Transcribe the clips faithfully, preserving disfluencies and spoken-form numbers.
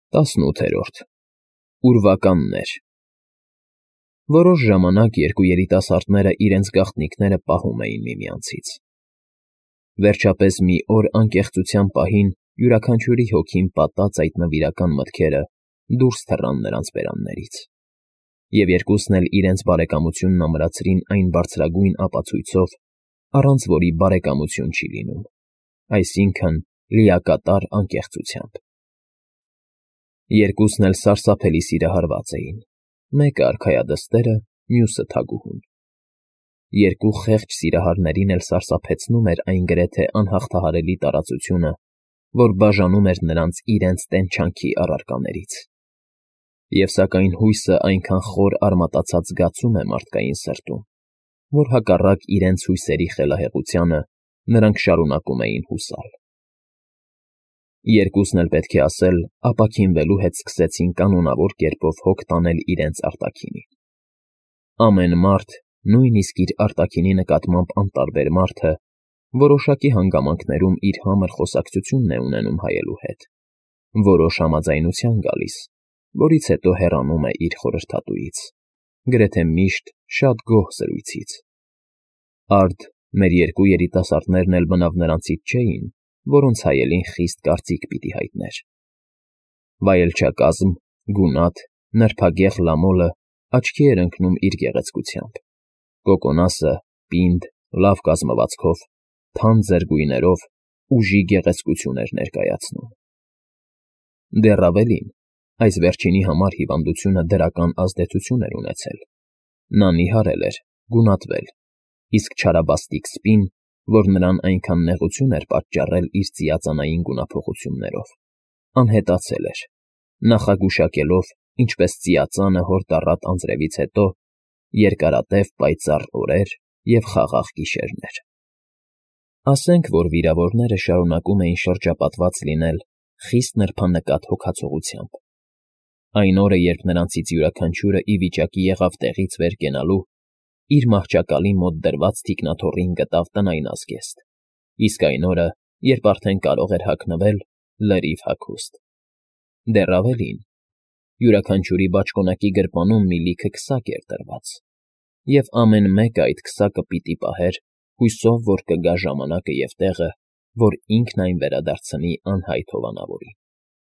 տասնութերորդ Ուրվականներ Որոշ ժամանակ երկու երիտասարդները իրենց գաղտնիքները պահում էին միմյանցից։ Վերջապես մի օր անկեղծության պահին յուրաքանչյուրի հոգին պատած այդ նվիրական մտքերը դուրս թռան նրանց բերաններից, և երկուսն էլ իրենց բարեկամությունն ամրացրին այն բարձրագույն ապացույցով, առանց որի բարեկամություն չի լինում, այսինքն՝ լիակատար անկեղծությամբ։ Երկուսն էլ սարսափելի սիրահարված էին, մեկը արքայադստերը, մյուսը թագուհուն։ Երկու խեղճ սիրահարներին էլ սարսափեցնում էր այն գրեթե անհաղթահարելի տարածությունը, որ բաժանում էր նրանց իրենց տենչանքի առարկաներից։ Եվ սակայն հույսը այնքան խոր արմատացած զգացում է մարդկային սրտում, որ հակառակ իրենց հույսերի խելահեղությանը նրանք շարունակում էին հուսալ։ Երկուսն էլ, պետք է ասել, ապաքինվելու հետ սկսեցին կանոնավոր կերպով հոգ տանել իրենց արտաքինին։ Ամեն մարդ, նույնիսկ իր արտաքինի նկատմամբ անտարբեր մարդը, որոշակի հանգամանքներում իր համր խոսակցությունն է ունենում հայելու հետ, որոշ համաձայնության գալիս, որից հետո հեռանում է իր խորհրդատուից, գրեթե միշտ շատ գոհ զրույցից։ Արդ մեր երկու երիտասարդներն էլ բնավ նրանցից չէին, որոնց հայելին խիստ կարծիք պիտի հայտներ։ Վայելչակազմ, գունատ, նրբագեղ Լամոլը աչքի էր ընկնում իր գեղեցկությամբ, Կոկոնասը պինդ, լավ կազմվածքով, թանձր գույներով, ուժի գեղեցկություն էր ներկայացնում։ Դեռ ավելին, այս վերջինի համար հիվանդությունը դրական ազդեցություն էր ունեցել։ Նա նիհարել էր, գունատվել, իսկ չարաբաստիկ սպին, որ նրան այնքան նեղություն էր պատճառել իր ծիածանային գունափոխություններով, անհետացել էր, նախագուշակելով, ինչպես ծիածանը հորդառատ անձրևից հետո, երկարատև պայծառ օրեր և խաղաղ գիշերներ։ Ասենք, որ վիրավորները շարունակում էին շրջապատված լինել խիստ նրբանկատ հոգացողությամբ։ Այն օրը, երբ նրանցից յուրաքանչյուրը ի վիճակի եղավ տեղից վեր կենալու, իր մահճակալի մոտ դրված թիկնաթոռին գտավ տնային ազգեստ, իսկ այն օրը, երբ արդեն կարող էր հագնվել, լրիվ հագուստ։ Դեռ ավելին, յուրաքանչյուրի բաճկոնակի գրպանում մի լիքը քսակ էր դրված, և ամեն մեկը այդ քսակը պիտի պահեր, հույսով, որ կգա ժամանակը և տեղը, որ ինքն այն վերադարձնի անհայտ հովանավորին։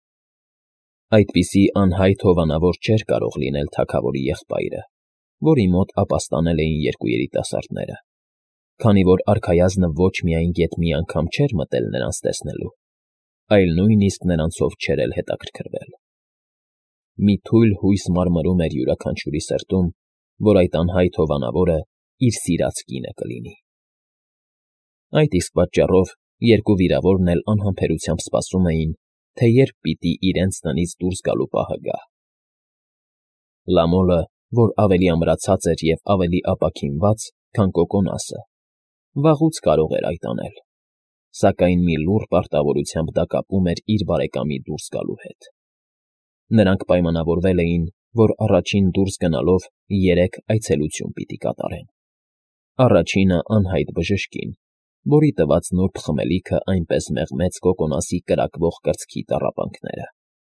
Այդպիսի անհայտ հովանավոր չէր կարող լինել թագավորի եղբայրը, որի մոտ ապաստանել էին երկու երիտասարդները, քանի որ արքայազնը ոչ միայն գեթ մի անգամ չէր մտել նրանց տեսնելու, այլ նույնիսկ նրանցով չէր էլ հետաքրքրվել։ Մի թույլ հույս մարմրում էր յուրաքանչյուրի սրտում, որ այդ անհայտ հովանավորը իր սիրած կինը կլինի։ Այդ իսկ պատճառով երկու վիրավորն էլ անհամբերությամբ սպասում էին, թե երբ պիտի իրենց տնից դուրս գալու պահը գա։ Լամոլը, որ ավելի ամրացած էր և ավելի ապաքինված, քան Կոկոնասը, վաղուց կարող էր այդ անել, սակայն մի լուռ պարտավորությամբ դա կապում էր իր բարեկամի դուրս գալու հետ։ Նրանք պայմանավորվել էին, որ առաջին դուրս գնալով երեք այցելություն պիտի կատարեն։ Առաջինը անհայտ բժշկին, որի տված նուրբ խմելիքը այնպես մեղմեց Կոկոնասի կրակվող կրծքի տառապանքները։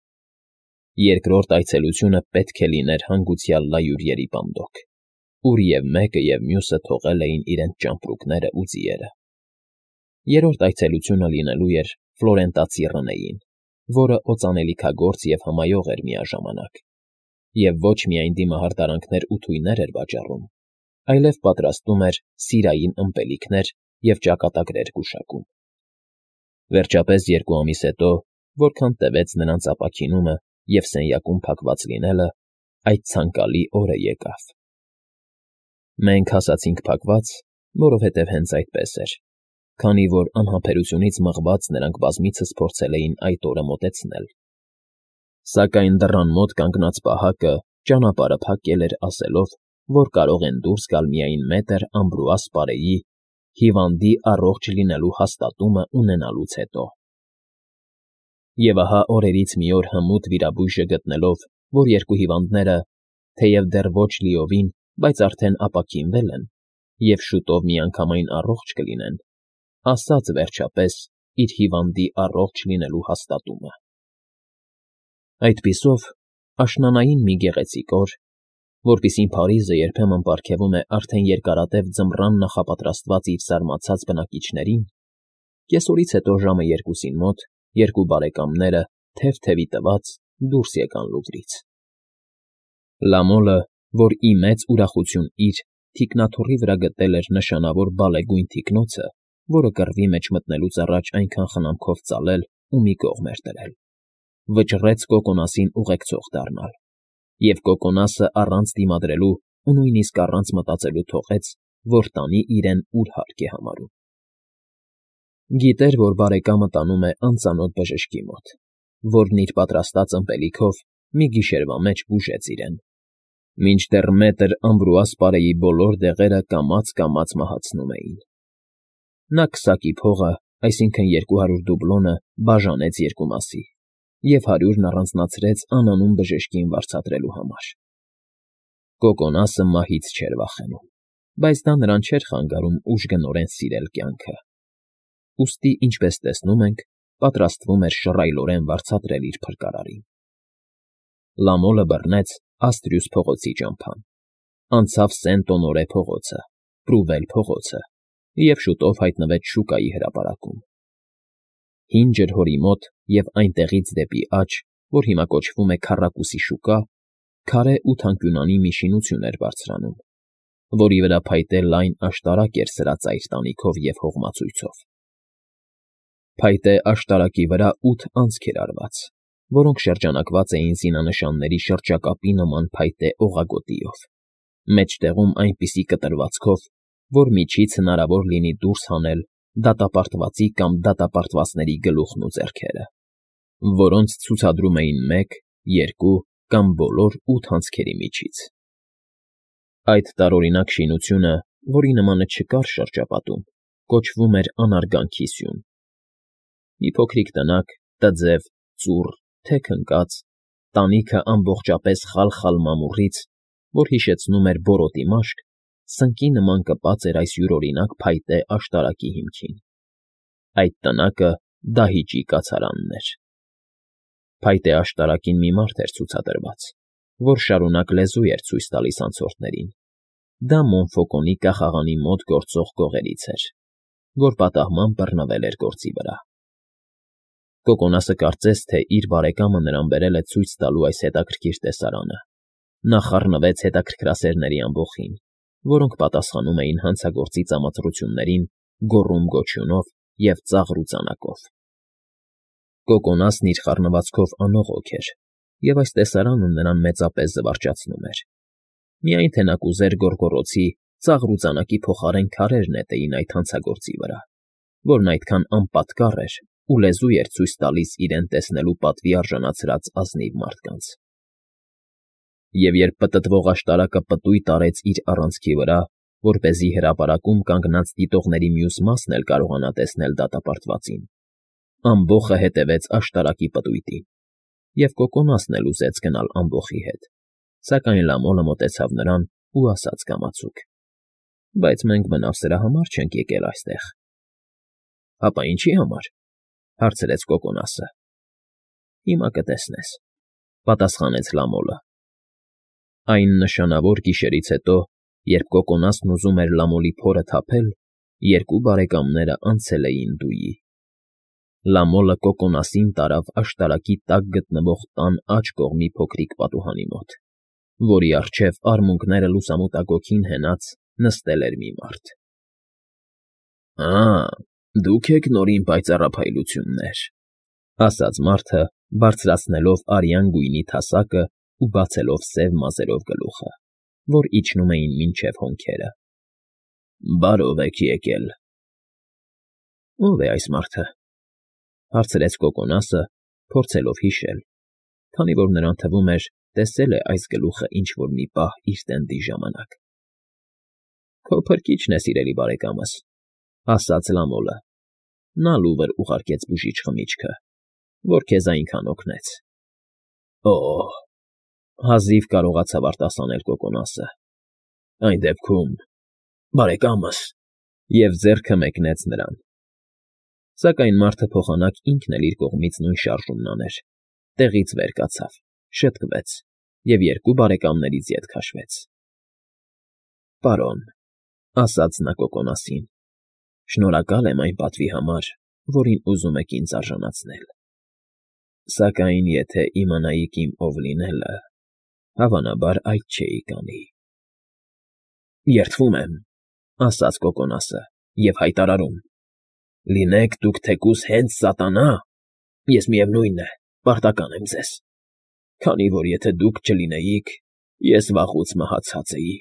Երկրորդ այցելությունը պետք է լիներ հանգուցյալ լայուրյերի պանդոկ, ուր և մեկը, և մյուսը թողել էին իրենց ճամպրուկները ու ձիերը։ Երրորդ այցելությունը լինելու էր ֆլորենտացի Ռնեին, որը օծանելիքագործ և հմայող էր միաժամանակ, և ոչ միայն դիմահարդարանքներ ու թույներ էր վաճառում, այլև պատրաստում էր սիրային ըմպելիքներ և ճակատագրեր գուշակում։ Վերջապես երկու ամիս հետո, որքան տևեց նրանց ապաքինումը և սենյակում փակված լինելը, այդ ցանկալի օրը եկավ։ Մենք ասացինք փակված, որովհետև հենց այդպես էր, քանի որ անհամբերությունից մղված նրանք բազմիցս փորձել էին այդ օրը մոտեցնել։ Սակայն դռան մոտ կանգնած պահակը ճանապարհը փակել էր ասելով, որ կարող են դուրս գալ միայն մետր Ամբրուաս պարեի հիվանդի առողջ լինելու հաստատումը ունենալուց հետո։ Եվ ահա օրերից մի օր հմուտ վիրաբույժը գտնելով, որ երկու հիվանդները, թեև դեռ ոչ լիովին, բայց արդեն ապաքինվել են և շուտով միանգամայն առողջ կլինեն, ասաց վերջապես իր հիվանդի առողջ լինելու հաստատումը։ Այդպիսով, աշնանային մի գեղեցիկ օր, որպիսին Փարիզը երբեմն պարգևում է արդեն երկարատև ձմռան նախապատրաստված իր զարմացած բնակիչներին, կեսօրից հետո ժամը երկուսին մոտ երկու բարեկամները, թև֊թևի տված, դուրս եկան լուգրից։ Լամոլը, որ ի մեծ ուրախություն իր թիկնաթոռի վրա գտել էր նշանավոր բալեգույն թիկնոցը, որը կռվի մեջ մտնելուց առաջ այնքան խնամքով ծալել ու մի կողմ էր դրել, վճռեց Կոկոնասին ուղեկցող դառնալ, և Կոկոնասը առանց դիմադրելու ու նույնիսկ առանց մտածելու թողեց, որ տանի իրեն ուր հարկ է համարում։ Գիտեր, որ բարեկամը տանում է անծանոթ բժշկի մոտ, որն իր պատրաստած ըմպելիքով մի գիշերվա մեջ բուժեց իրեն, մինչդեռ մետր Ամբրուաս պարեի բոլոր դեղերը կամաց֊կամաց մահացնում էին։ Նա քսակի փողը, այսինքն երկու հարյուր դուբլոնը, բաժանեց երկու մասի և հարյուրն առանձնացրեց անանուն բժշկին վարձատրելու համար։ Կոկոնասը մահից չէր վախենում, բայց դա նրան չէր խանգարում ուժգնորեն սիրել կյանքը, ուստի, ինչպես տեսնում ենք, պատրաստվում էր շռայլորեն վարձատրել իր փրկարարին։ Լամոլը բռնեց Աստրյուս փողոցի ճամփան, անցավ Սենտ֊Օնորե փողոցը, Պրուվել փողոցը և շուտով հայտնվեց շուկայի հրապարակում։ Հին ջրհորի մոտ և այնտեղից դեպի աջ, որ հիմա կոչվում է Քառակուսի շուկա, քարե ու թանկյունանի մի շինություն էր բարձրանում, որի վրա փայտե լայն աշտարակ էր սրածայր տանիքով և հողմացույցով։ Փայտե աշտարակի վրա ութ անցք էր արված, որոնք շրջանակված էին զինանշանների շրջակապի նման փայտե օղագոտիով, մեջտեղում այնպիսի կտրվածքով, որ միջից հնարավոր լինի դուրս հանել դատապարտվածի կամ դատապարտվածների գլուխն ու ձեռքերը, որոնց ցուցադրում էին մեկ, երկու կամ բոլոր ութ անցքերի միջից։ Այդ տարօրինակ շինությունը, որի նմանը չկար շրջապատում, կոչվում էր Անարգանքի սյուն։ Մի փոքրիկ տնակ, տձև, ծուռ, թեք ընկած, տանիքը ամբողջապես խալ֊խալ մամուռից, որ հիշեցնում էր բորոտի մաշկ, սնկի նման կպած էր այս յուրօրինակ փայտե աշտարակի հիմքին։ Այդ տնակը դահիճի կացարանն էր։ Փայտե աշտարակին մի մարդ էր ցուցադրված, որ շարունակ լեզու էր ցույց տալիս անցորդներին։ Դա Մոնֆոկոնի կախաղանի մոտ գործող գողերից էր, որ պատահման բռնվել էր գործի վրա։ Կոկոնասը կարծեց, թե իր բարեկամը նրան բերել է ցույց տալու այս հետաքրքիր տեսարանը։ Նա խառնվեց հետաքրքրասերների ամբոխին, որոնք պատասխանում էին հանցագործի ծամածռություններին գոռում֊գոչյունով և ծաղր ու ծանակով։ Կոկոնասն իր խառնվածքով անողոք էր, և այս տեսարանը նրան մեծապես զվարճացնում էր։ Միայն թե նա կուզեր գոռգոռոցի, ծաղր ու ծանակի փոխարեն քարեր նետեին այդ հանցագործի վրա, որն այդքան անպատկառ էր ու լեզու էր ցույց տալիս իրեն տեսնելու պատվի արժանացրած ազնիվ մարդկանց։ Եվ երբ պտտվող աշտարակը պտույտ արեց իր առանցքի վրա, որպեսզի հրապարակում կանգնած դիտողների մյուս մասն էլ կարողանա տեսնել դատապարտվածին, ամբոխը հետևեց աշտարակի պտույտին, և Կոկոնասն էլ ուզեց գնալ ամբոխի հետ, սակայն Լամոլը մոտեցավ նրան ու ասաց կամացուկ. «Բայց մենք բնավ սրա համար չենք եկել այստեղ»։ «Հապա ինչի՞ համար», հարցրեց Կոկոնասը։ «Հիմա կտեսնես», պատասխանեց Լամոլը։ Այն նշանավոր գիշերից հետո, երբ Կոկոնասն ուզում էր Լամոլի փորը թափել, երկու բարեկամները անցել էին դուի։ Լամոլը Կոկոնասին տարավ աշտարակի տակ գտնվող տան աջ կողմի փոքրիկ պատուհանի մոտ, որի առջև արմունկները լուսամուտագոգին հենած նստել էր մի մարդ։ «Ա՜, դուք եք նորին պայծառափայլություններ», ֊ ասաց մարդը, բարձրացնելով արյան գույնի թասակը ու բացելով սև մազերով գլուխը, որ իջնում էին մինչև հոնքերը։ «Բարով եք եկել»։ «Ո՞վ է այս մարդը», ֊ հարցրեց Կոկոնասը, փորձելով հիշել, քանի որ նրան թվում էր, տեսել է այս գլուխը ինչ֊որ մի պահ իր տենդի ժամանակ։ «Քո փրկիչն է, սիրելի բարեկամս», ֊ ասաց Լամոլը։ Նա լուվր ուղարկեց բուժիչ խմիչքը, որ քեզ այնքան օգնեց։ «Օ՜», հազիվ կարողացավ արտասանել Կոկոնասը։ «Այն դեպքում, բարեկամս», և ձեռքը մեկնեց նրան։ Սակայն մարդը փոխանակ ինքն էլ իր կողմից նույն շարժումն աներ, տեղից վեր կացավ, շտկվեց և երկու բարեկամներից ետ քաշվեց։ ֊ Պարոն,֊ ասաց նա Կոկոնասին,֊ շնորհակալ եմ այն պատվի համար, որին ուզում եք ինձ արժանացնել, սակայն եթե իմանայիք իմ ով լինելը, հավանաբար այդ չէիք անի։ ֊ Երդվում եմ,֊ ասաց Կոկոնասը,֊ և հայտարարում. լինեք դուք թեկուզ հենց սատանա, ես, միևնույն է, պարտական եմ ձեզ, քանի որ եթե դուք չլինեիք, ես վաղուց մահացած էի։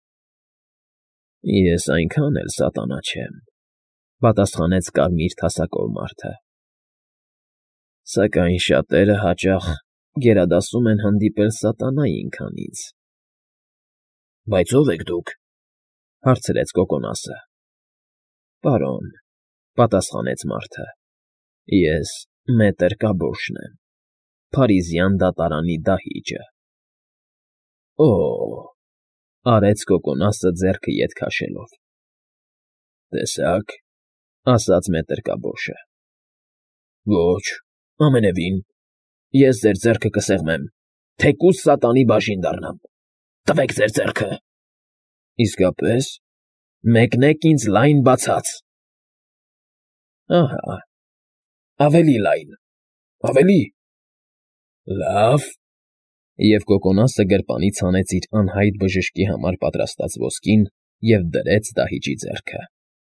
֊ Ես այնքան էլ սատանա չեմ,֊ պատասխանեց կարմիր թասակով մարդը,֊ սակայն շատերը հաճախ գերադասում են հանդիպել սատանային, քան ինձ։ ֊ Բայց ո՞վ եք դուք,֊ հարցրեց Կոկոնասը։ ֊ Պարոն,֊ պատասխանեց մարդը,֊ ես մետր Կաբոշն եմ, Փարիզյան դատարանի դահիճը։ ֊ Օ՜օ,֊ արեց Կոկոնասը ձեռքը ետ քաշելով։ ֊ Տեսա՞ք,֊ ասաց մետր Կաբոշը։ ֊ Ոչ, ամենևին, ես ձեր ձեռքը կսեղմեմ, թեկուզ սատանի բաժին դառնամ, տվեք ձեր ձեռքը։ ֊ Իսկապե՞ս։ ֊ Մեկնեք ինձ լայն բացած։ ֊ Ահա, ավելի լայն, ավելի… լավ… Եվ Կոկոնասը գրպանից հանեց իր անհայտ բժշկի համար պատրաստած ոսկին և դրեց դահիճի ձեռքը։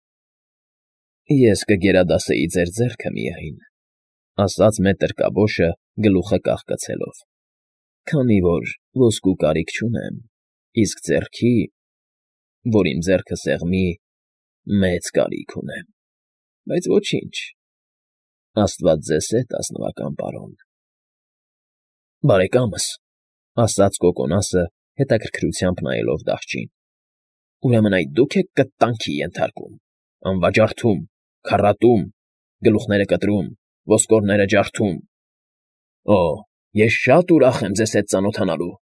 ֊ Ես կգերադասեի ձեր ձեռքը միայն,֊ ասաց մետր Կաբոշը գլուխը կախկցելով,֊ քանի որ ոսկու կարիք չունեմ, իսկ ձեռքի, որ իմ ձեռքը սեղմի, մեծ կարիք ունեմ, բայց ոչինչ, աստված ձեզ հետ, ազնվական պարոն։ ֊ Բարեկամս,֊ ասաց Կոկոնասը հետաքրքրությամբ նայելով դահճին,֊ ուրեմն այդ դու՞ք եք կտանքի ենթարկում, անվաճառթում, քառատում, գլուխները կտրում, ոսկորները ջարդում… Օ, ես շատ ուրախ եմ ձեզ հետ ծանոթանալու։ ֊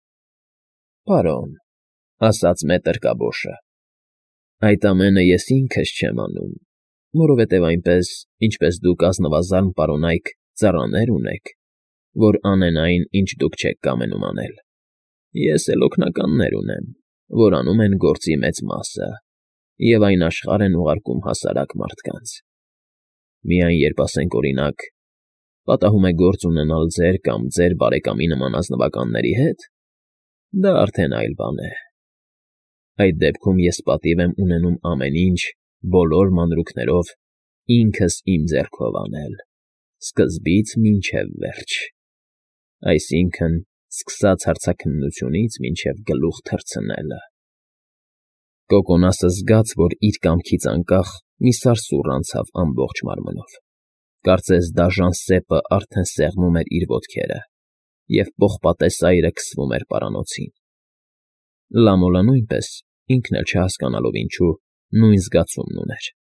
Պարոն,֊ ասաց մետր Կաբոշը,֊ այդ ամենը ես ինքս չեմ անում, որովհետև այնպես, ինչպես դուք ազնվազարմ պարոնայք ծառաներ ունեք, որ անեն այն, ինչ դուք չեք կամենում անել, ես էլ օգնականներ ունեմ, որ անում են գործի մեծ մասը և այն աշխարհ են ուղարկում հասարակ մարդկանց։ Միայն երբ, ասենք օրինակ, պատահում է գործ ունենալ ձեր կամ ձեր բարեկամի նման ազնվականների հետ, դա արդեն այլ բան է։ Այդ դեպքում ես պատիվ եմ ունենում ամեն ինչ բոլոր մանրուքներով ինքս իմ ձեռքով անել, սկզբից մինչև վերջ, այսինքն՝ սկսած հարցաքննությունից մինչև գլուխ թռցնելը։ Կոկոնասը զգաց, որ իր կամքից անկախ մի սարսուռ անցավ ամբողջ մարմնով, կարծես դաժան սեպը արդեն սեղմում էր իր ոտքերը, և պողպատե սայրը քսվում էր պարանոցին։ Լամոլը նույնպես, ինքն էլ չհասկանալով ինչու, նույն զգացումն ուներ։